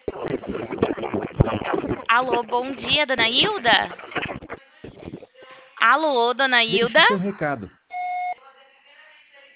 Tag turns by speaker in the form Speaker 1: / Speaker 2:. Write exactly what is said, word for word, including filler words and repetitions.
Speaker 1: Alô, bom dia, dona Hilda? Alô, dona
Speaker 2: Deixe
Speaker 1: Hilda?
Speaker 2: seu recado.